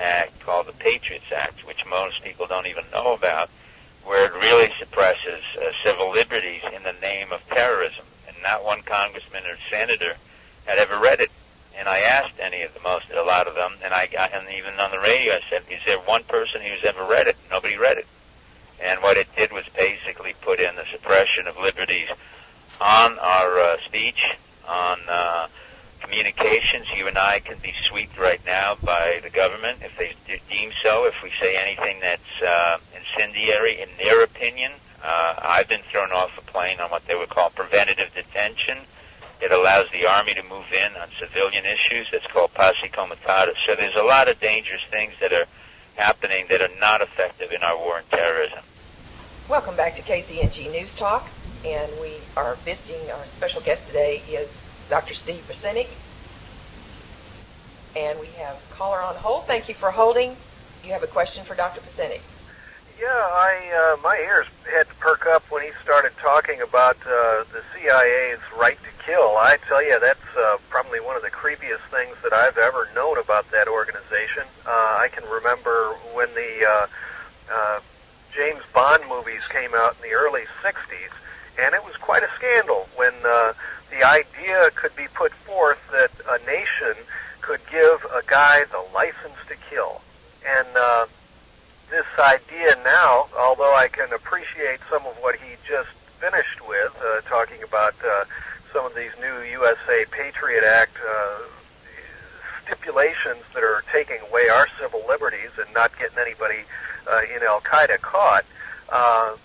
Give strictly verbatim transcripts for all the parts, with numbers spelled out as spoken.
act called the Patriots Act, which most people don't even know about, where it really suppresses uh, civil liberties in the name of terrorism. And not one congressman or senator had ever read it. And I asked any of the most, a lot of them, and I got, and even on the radio, I said, is there one person who's ever read it? Nobody read it. And what it did was basically put in the suppression of liberties on our uh, speech, on uh, communications. You and I can be swept right now by the government if they deem so. If we say anything that's uh, incendiary in their opinion, uh, I've been thrown off a plane on what they would call preventative detention. It allows the Army to move in on civilian issues. That's called posse comitatus. So there's a lot of dangerous things that are happening that are not effective in our war on terrorism. Welcome back to K C N G News Talk, and we are visiting, our special guest today is Doctor Steve Pieczenik, and we have a caller on hold. Thank you for holding. You have a question for Doctor Pieczenik. Yeah, I uh, my ears had to perk up when he started talking about uh, the C I A's right to kill. I tell you, that's uh, probably one of the creepiest things that I've ever known about that organization. Uh, I can remember when the uh, uh, James Bond movies came out in the early sixties, and it was quite a scandal when uh, the idea could be put forth that a nation could give a guy the license to kill. And uh, this idea now, although I can appreciate some of what he just finished with, uh, talking about uh, some of these new U S A Patriot Act uh, stipulations that are taking away our civil liberties and not getting anybody uh, in Al-Qaeda caught, uh,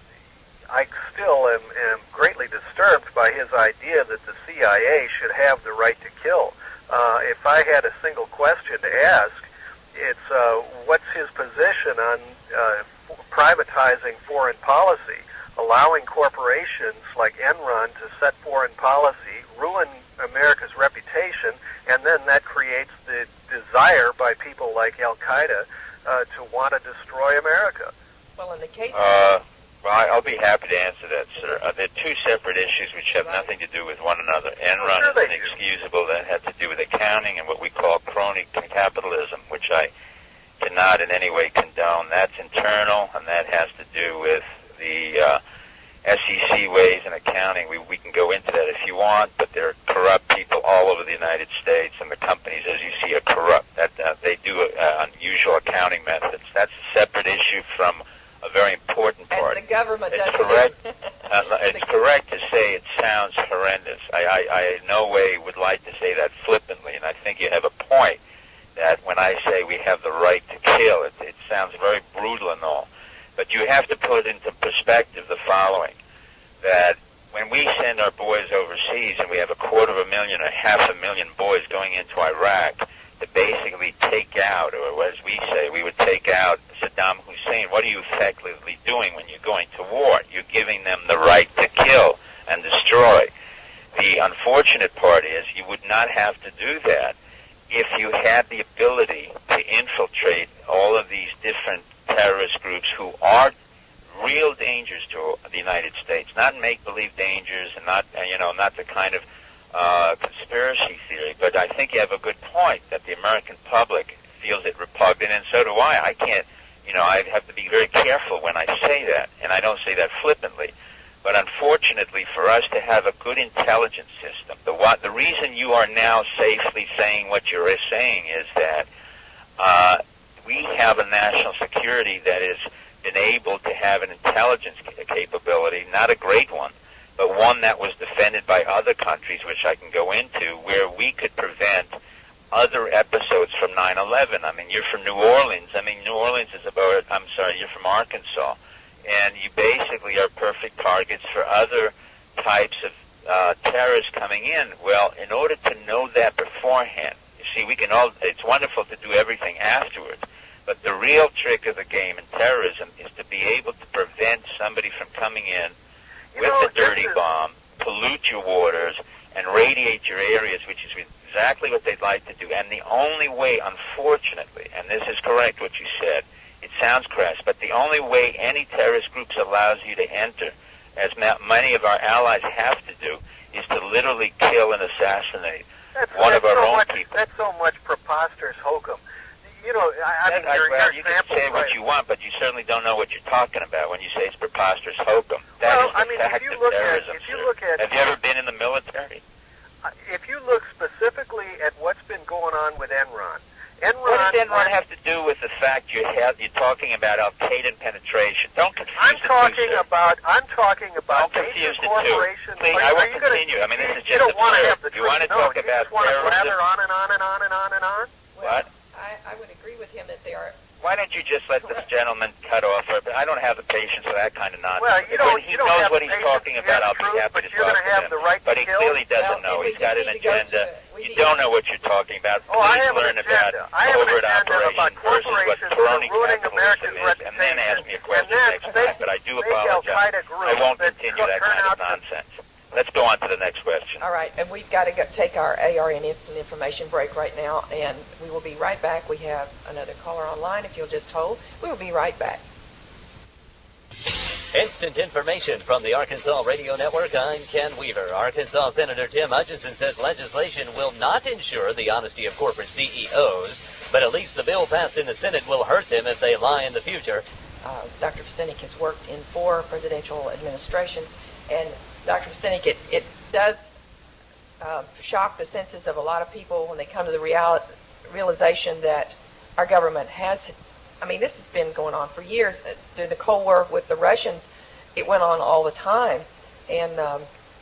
I still am, am greatly disturbed by his idea that the C I A should have the right to kill. Uh, if I had a single question to ask, it's uh, what's his position on uh, privatizing foreign policy, allowing corporations like Enron to set foreign policy, ruin America's reputation, and then that creates the desire by people like Al-Qaeda uh, to want to destroy America. Well, in the case uh, well, I'll be happy to answer that, sir. Uh, they're two separate issues which have right. nothing to do with one another. Enron sure is inexcusable. That had to do with accounting and what we call crony capitalism, which I cannot in any way condone. That's internal, and that has to do with the uh, S E C ways in accounting. We, we can go into that if you want, but there are corrupt people all over the United States, and the companies, as you see, are corrupt. That uh, they do uh, unusual accounting methods. That's a separate issue from a very important part. As the government it's does correct. too. uh, it's correct to say it sounds horrendous. I, I, I in no way would like to say that flippantly, and I think you have a point that when I say we have the right to kill, it, it sounds very brutal and all. But you have to put into perspective the following, that when we send our boys overseas, and we have a quarter of a million or half a million boys going into Iraq to basically take out, or as we say, we would take out Saddam Hussein, what are you effectively doing when you're going to war? You're giving them the right to kill and destroy. The unfortunate part is you would not have to do that if you had the ability to infiltrate all of these different terrorist groups who are real dangers to the United States, not make-believe dangers, and not, you know, not the kind of uh, conspiracy theory. But I think you have a good point that the American public feels it repugnant, and so do I. I can't, you know, I have to be very careful when I say that, and I don't say that flippantly. But unfortunately, for us to have a good intelligence system, the what, the reason you are now safely saying what you're saying is that uh, we have a national security that has been able to have an intelligence capability, not a great one, but one that was defended by other countries, which I can go into, where we could prevent other episodes from nine eleven. I mean, you're from New Orleans. I mean, New Orleans is about, I'm sorry, you're from Arkansas. And you basically are perfect targets for other types of uh, terrorists coming in. Well, in order to know that beforehand, you see, we can all, it's wonderful to do everything afterwards, but the real trick of the game in terrorism is to be able to prevent somebody from coming in you with know, a dirty is... bomb, pollute your waters, and radiate your areas, which is exactly what they'd like to do. And the only way, unfortunately, and this is correct what you said, it sounds crass, but the only way any terrorist groups allows you to enter, as ma- many of our allies have to do, is to literally kill and assassinate that's, one that's of our so own much, people. That's so much preposterous hokum. You know, I, I mean, I, your, well, your you can sample say what price. you want, but you certainly don't know what you're talking about when you say it's preposterous hokum. That Well, is the I mean, if fact you of look at- terrorism, if you sir. look at- Have you ever been in the military? Uh, If you look specifically at what's been going on with Enron, Enron... What does Enron have to do with the fact you have, you're talking about Al-Qaeda penetration? Don't confuse I'm the two, talking sir. about, I'm talking about Don't major confuse the two. corporations. Please, Are- I are will you gonna- continue. I mean, this you, is you just don't a want to blur. have the You truth. want to no, talk you about just want to terrorism? blather on and on and on and on and on. Well, What? I, I would agree with him that they are. Why don't you just let this gentleman cut off? I don't have the patience for that kind of nonsense. Well, you don't- When he you don't knows have what the he's patience talking to about, hear I'll the be truth, happy but to you're talk gonna to have him. the right to But he kill? clearly doesn't Well, know. then He's we got do an need to go to agenda. it. We You need- don't know what you're talking about. Oh, I Please have an learn about agenda. I have an covert agenda operation about versus what corporations that are crony ruining capitalism America's is, and then ask me a reputation, question and then next fake- time. But I do fake apologize. Al-Qaeda groups I won't that continue that turn kind of out to- nonsense. Let's go on to the next question. All right, and we've got to go, take our A R N instant information break right now, and we will be right back. We have another caller online. If you'll just hold, we will be right back. Instant information from the Arkansas Radio Network. I'm Ken Weaver. Arkansas Senator Tim Hutchinson says legislation will not ensure the honesty of corporate C E Os, but at least the bill passed in the Senate will hurt them if they lie in the future. Uh, Doctor Vasenik has worked in four presidential administrations, and Doctor Vasenik, it, it does uh, shock the senses of a lot of people when they come to the real, realization that our government has, I mean, this has been going on for years. Uh, During the Cold War with the Russians, it went on all the time, and um,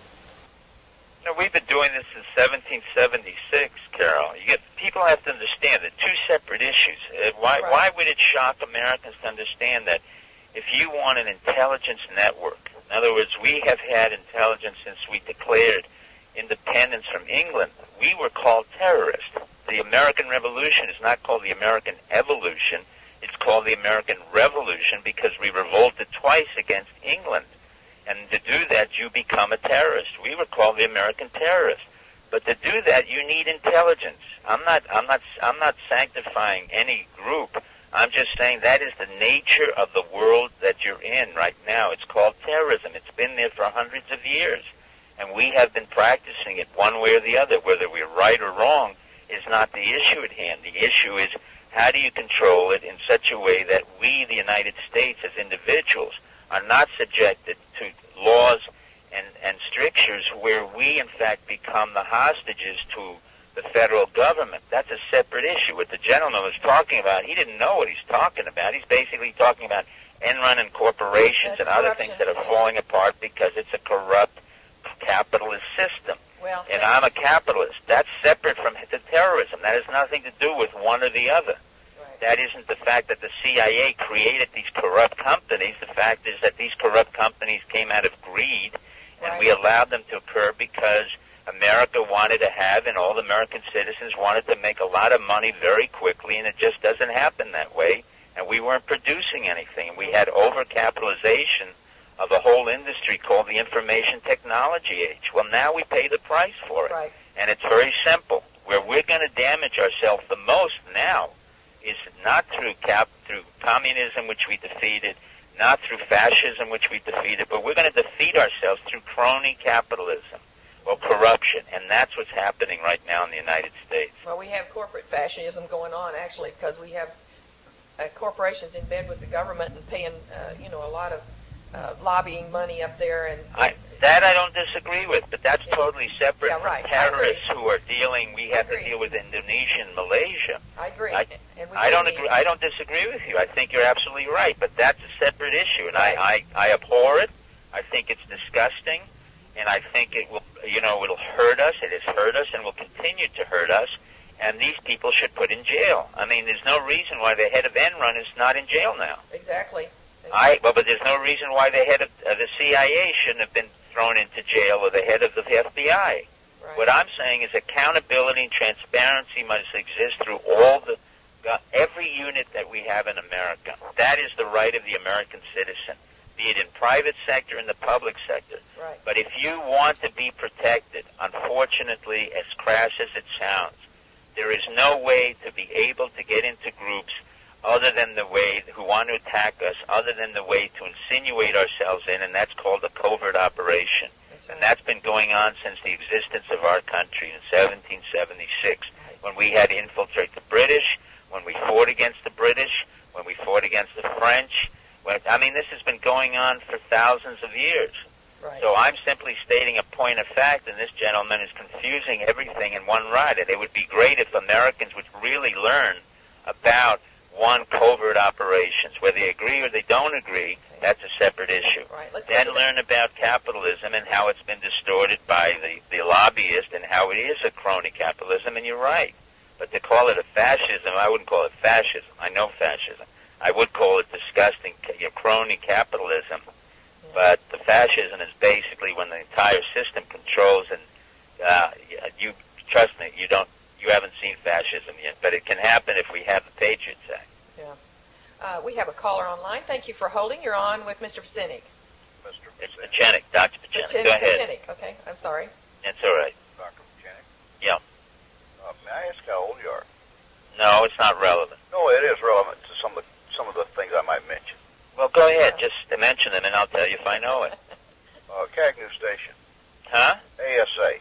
You know, we've been doing this since seventeen seventy-six, Carol. You get people have to understand the two separate issues. Uh, why Right. why would it shock Americans to understand that if you want an intelligence network, in other words, we have had intelligence since we declared independence from England. We were called terrorists. The American Revolution is not called the American Evolution. It's called the American Revolution because we revolted twice against England. And to do that, you become a terrorist. We were called the American terrorists. But to do that, you need intelligence. I'm not, I'm not, I'm not sanctifying any group. I'm just saying that is the nature of the world that you're in right now. It's called terrorism. It's been there for hundreds of years. And we have been practicing it one way or the other. Whether we're right or wrong is not the issue at hand. The issue is how do you control it in such a way that we, the United States, as individuals, are not subjected to laws and, and strictures where we, in fact, become the hostages to the federal government. That's a separate issue. What the gentleman was talking about, he didn't know what he's talking about. He's basically talking about Enron and corporations That's and other corruption. things that are falling apart because it's a corrupt capitalist system. well, And I'm a capitalist. That's separate from the terrorism. That has nothing to do with one or the other. right. That isn't the fact that the C I A created these corrupt companies. The fact is that these corrupt companies came out of greed, and Right. we allowed them to occur because America wanted to have, and all the American citizens wanted to make a lot of money very quickly, and it just doesn't happen that way. And we weren't producing anything. We had overcapitalization of a whole industry called the information technology age. Well, now we pay the price for it. Right. And it's very simple. Where we're going to damage ourselves the most now is not through cap through communism, which we defeated, not through fascism, which we defeated, but we're going to defeat ourselves through crony capitalism or corruption, and that's what's happening right now in the United States. Well, we have corporate fascism going on, actually, because we have uh, corporations in bed with the government and paying, uh, you know, a lot of uh, lobbying money up there. And I, that I don't disagree with, but that's Yeah. totally separate Yeah, from right. I terrorists agree. who are dealing. We have agree. to deal with Indonesia and Malaysia. I agree. I, and we I don't need- agree. I don't disagree with you. I think you're absolutely right, but that's a separate issue, and Right. I, I, I abhor it. I think it's disgusting, and I think it will, you know, it'll hurt us. It has hurt us, and will continue to hurt us. And these people should put in jail. I mean, there's no reason why the head of Enron is not in jail now. Exactly. I, well, but there's no reason why the head of uh, the C I A shouldn't have been thrown into jail, or the head of the F B I. Right. What I'm saying is accountability and transparency must exist through all the, uh, every unit that we have in America. That is the right of the American citizen, be it in private sector and the public sector. Right. But if you want to be protected, unfortunately, as crass as it sounds, there is no way to be able to get into groups other than the way who want to attack us, other than the way to insinuate ourselves in, and that's called a covert operation. That's And right. that's been going on since the existence of our country in seventeen seventy-six, when we had to infiltrate the British, when we fought against the British, when we fought against the French. When, I mean, this has been going on for thousands of years. Right. So I'm simply stating a point of fact, and this gentleman is confusing everything in one ride. And it would be great if Americans would really learn about one, covert operations. Whether they agree or they don't agree, that's a separate issue. Right. Let's Then go to learn about capitalism and how it's been distorted by the, the lobbyist and how it is a crony capitalism, and you're right. But to call it a fascism, I wouldn't call it fascism. I know fascism. I would call it disgusting you know, crony capitalism. Yeah. But the fascism is basically when the entire system controls, and uh, you trust me, you don't, you haven't seen fascism yet. But it can happen if we have the Patriots Act. Yeah. Uh, we have a caller online. Thank you for holding. You're on with Mister Pacinik. Mister It's Pachenik, Doctor Pachenik. Go ahead. Pacinik. Okay, I'm sorry. It's all right. Doctor Pachenik. Yeah. Uh, may I ask how old you are? No, it's not relevant. No, it is relevant to some of the, some of the things I might mention. Well, go ahead. Just mention them, and I'll tell you if I know it. Uh, Cagnew Station. Huh? A S A.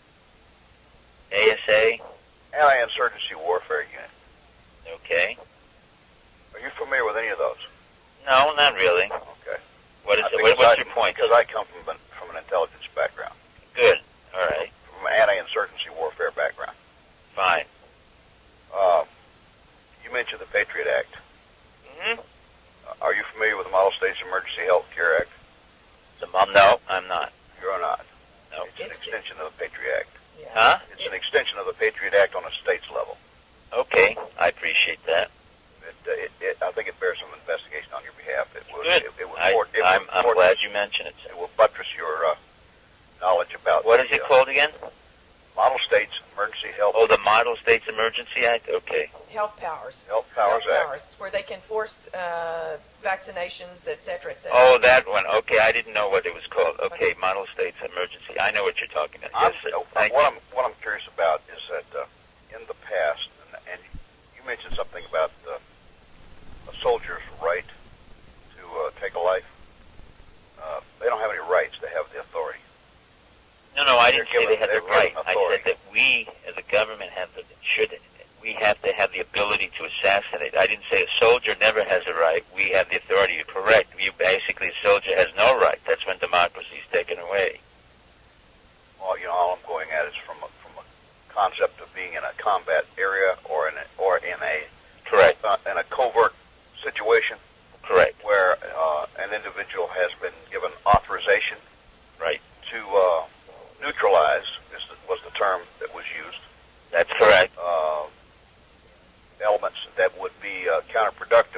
A S A? Anti-Insurgency Warfare Unit. Okay. Are you familiar with any of those? No, not really. Okay. What is I it? think What, it's what's I- your point? Because I come from an, from an intelligence background, Good. All right. from an anti-insurgency warfare background. Fine. Uh, you mentioned the Patriot Act. Mm-hmm. Uh, are you familiar with the Model States Emergency Health Care Act? So, um, no, I'm not. You're not. No. It's an It's- extension of the Patriot Act. Yeah. Huh? It's an extension of the Patriot Act on a state's level. Okay. I appreciate that. It, uh, it, it, I think it bears some investigation on your behalf. It will. Good. It, it will I, port- it will I'm, I'm port- glad you mentioned it. It will buttress your uh, knowledge about. What the, is it uh, called again? Model States Emergency Health. Oh, the Model States Emergency Act? Okay. Health powers. Health Powers Health Act. powers, where they can force uh, vaccinations, et cetera, et cetera. Oh, that one. Okay, I didn't know what it was called. Okay, Model States Emergency. I know what you're talking about. I'm, Yes, sir. uh, Thank what you. I'm what I'm curious about is that uh, in the past, and, and you mentioned something about uh, a soldier's right to uh, take a life. Uh, they don't have any rights; they have the authority. No, no, I They're didn't say given- they had the they're right. given I authority. said that we, as a government, have the should we have to have the ability to assassinate. I didn't say a soldier never has a right. We have the authority. You're correct. You basically, a soldier has no right. That's when democracy is taken away. Well, you know, all I'm going at is from a, from a concept of being in a combat area or in a, or in a Correct. uh, in a covert situation Correct. where uh, an individual has been given authorization Right. to uh, neutralize is the, was the term that was used. That's correct. Uh, elements that would be uh, counterproductive